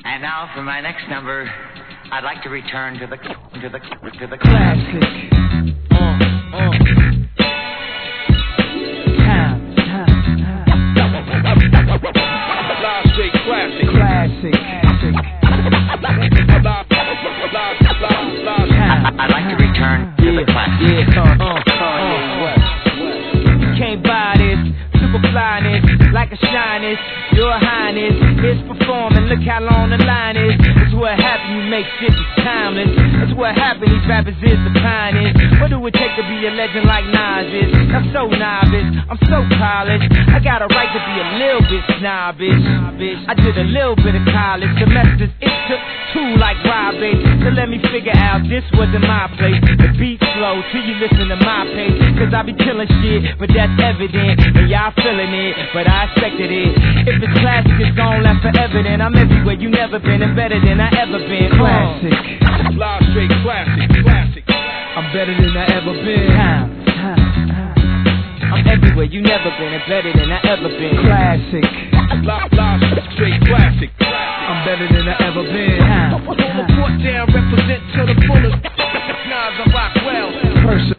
And now for my next number, I'd like to return to the classic. Live straight classic. I'd like to return to the classic. Can't buy this, super flyness, like a shyness, your highness. Here's performing, look how long the line is. It's what happened, you make shit that's timeless. It's what happened, these rappers is the pioneers. What do it take to be a legend like Nas is? I'm so novice, I'm so polished. I got a right to be a little bit snobbish. I did a little bit of college semesters, it took 2 like Robbie. So let me figure out this wasn't my place. The beat slow till you listen to my pace. Cause I be killing shit, but that's evident. And y'all feeling it, but I expected it. If it's classic, it's gon' last forever. Then I'm everywhere you never been and better than I ever been. Classic. Live straight classic. I'm better than I ever been. I'm everywhere you never been and better than I ever been. Classic. Live straight classic. I'm better than I ever been. Put down, represent to the fullest. Nas, I rock